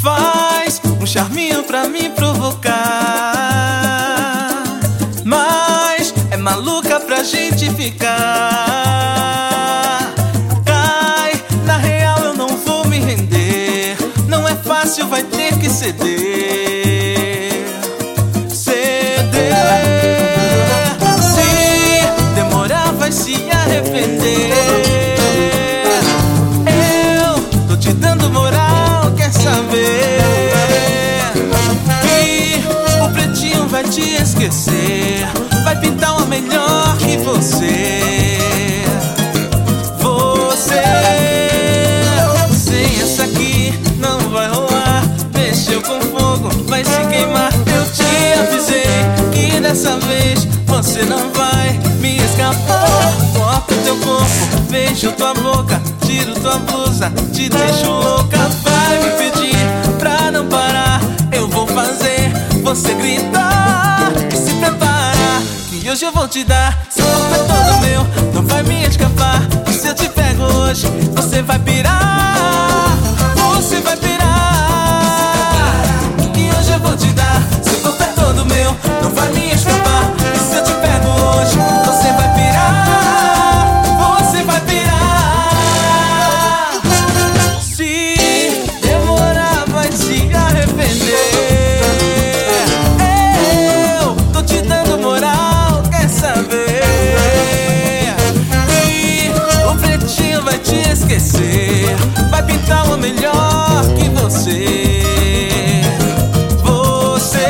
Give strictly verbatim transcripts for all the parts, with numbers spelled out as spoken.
Faz um charminho pra me provocar, mas é maluca pra gente ficar. Cai, na real eu não vou me render. Não é fácil, vai ter que ceder. Ceder. Se demorar vai se arrepender. Eu tô te dando moral, quer saber? Que o pretinho vai te esquecer, vai pintar uma melhor que você. Você, sem essa aqui não vai rolar. Mexeu com fogo, vai se queimar. Eu te avisei que dessa vez você não vai me escapar. Toco teu corpo, beijo tua boca, tiro tua blusa, te deixo louca. Vai me pedir pra não parar, eu vou fazer você gritar. E se prepara, que hoje eu vou te dar. Seu corpo é todo meu, não vai me escapar. E se eu te pego hoje, você vai pirar. Você vai pirar, que hoje eu vou te dar. Seu corpo é todo meu, não vai me escapar. E se eu te pego hoje, você vai pirar. Você vai pirar. Se demorar vai se arrepender. Eu tô te dando moral, quer saber? E o pretinho vai te esquecer, vai pintar uma melhor que você. Você,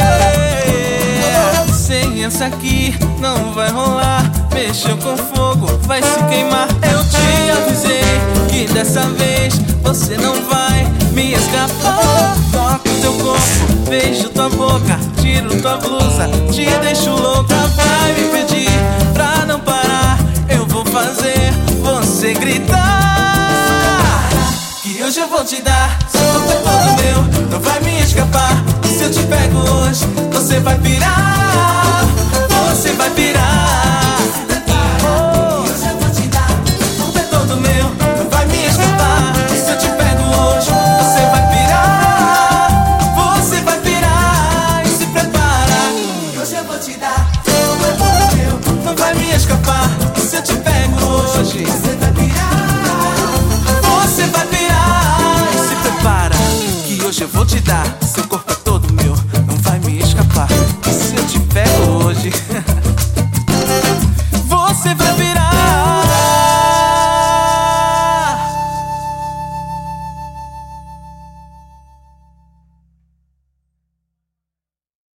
sem essa aqui não vai rolar. Mexeu com fogo, vai se queimar. Eu te avisei que dessa vez você não vai me escapar. Toco teu corpo, beijo tua boca, tiro tua blusa, te deixo louca. Vai me pedir pra não parar, eu vou fazer você gritar. Que hoje eu vou te dar. Seu corpo é todo meu, não vai me escapar. E se eu te pego hoje, você vai pirar. Você vai pirar. Oh, hoje eu vou te dar. Seu corpo é todo meu, não vai me escapar. E se eu te pego hoje, você vai pirar. Você vai pirar. E se prepara, hoje eu vou te dar. Seu corpo é todo meu, não vai me escapar. E se eu te pego hoje, você vai pirar. Você vai pirar. E se prepara, que hoje eu vou te dar. Seu corpo é todo meu, não vai me escapar.